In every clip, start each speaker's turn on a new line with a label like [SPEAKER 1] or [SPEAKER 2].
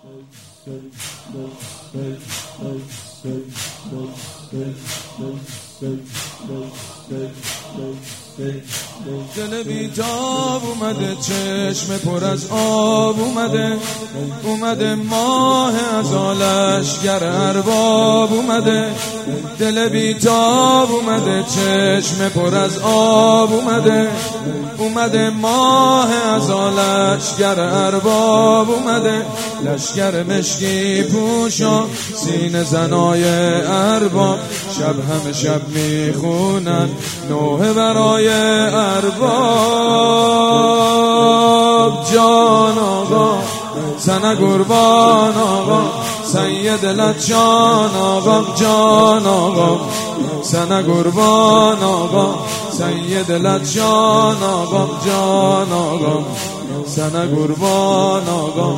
[SPEAKER 1] دل بیتاب اومده، چشم پر از آب اومده ماه از آلشگر ارباب اومده. دل بیتاب اومده، چشم پر از آب اومده ماه از آلشگر ارباب اومده. لشگر مشکی پوشا سینه زنای ارباب، شب همه شب میخونن نوحه برای ارباب. جان آقا زن قربان آقا، سید لجان آقا. جان آقا زن قربان آقا، سید لجان آقا. جان آقا زن قربان آقا.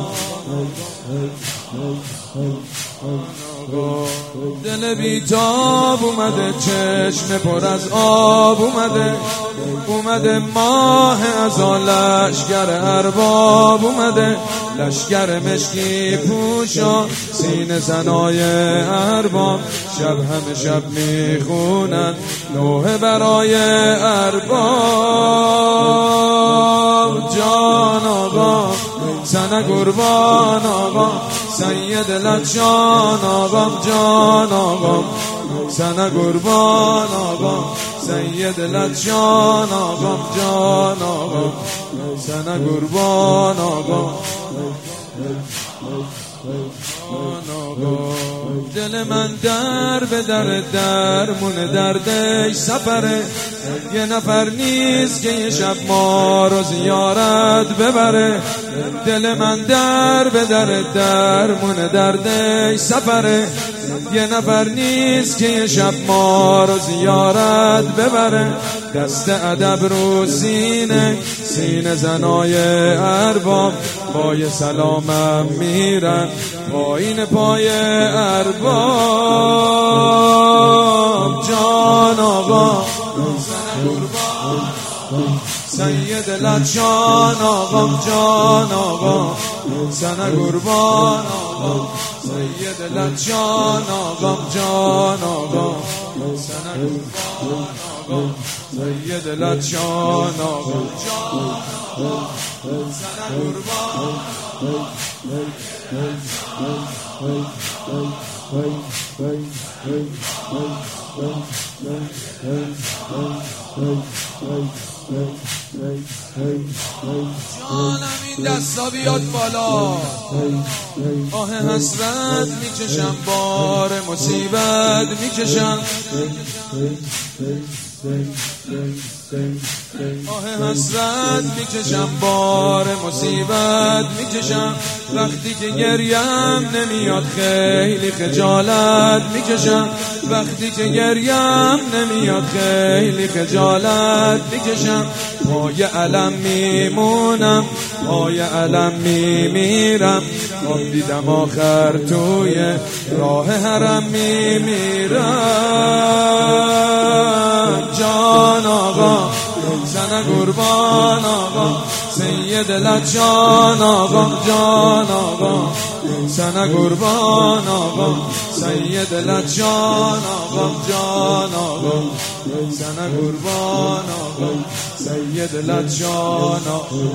[SPEAKER 1] دل بیتاب اومده، چشم پر از آب اومده ماه از لشگر ارباب اومده. لشگر مشکی پوشا سینه زنای ارباب، شب همه شب میخونن نوحه برای ارباب. جان آقا زن قربان آقا، سید لجان آقا. جان آقا زن قربان آقا، سید لجان آقا. جان آقا زن قربان آقا. دل من در به درمون دردش سفره، یه نفر نیست که یه شب ما رو زیارت ببره. دل من در به درمون دردش سفره، یه نفر نیست که یه شب ما رو زیارت ببره. دست ادب رو سینه زنای ارباب، پای سلامم میرن پایین پای ارباب. جان آقا زن قربان سید لجان آقا. جان آقا زن قربان آقا، سید لجان آقا. جان آقا زن قربان آقا، سید لجان آقا. جان آقا زن قربان. جانم این دستا بیاد بالا، آه حسرت میکشم، بار مصیبت میکشم. آه حسرت میکشم، بار مصیبت میکشم. وقتی که گریم نمیاد خیلی خجالت میکشم. وقتی که گریم نمیاد خیلی خجالت میکشم. پای علم میمونم، پای علم میمیرم. خواب دیدم آخر توی راه حرم میمیرم. جان آقا زن قربان آقا، سید لجان آقا. جان آقا زن قربان آقا، سید لجان آقا. جان آقا زن قربان آقا، سید لجان آقا.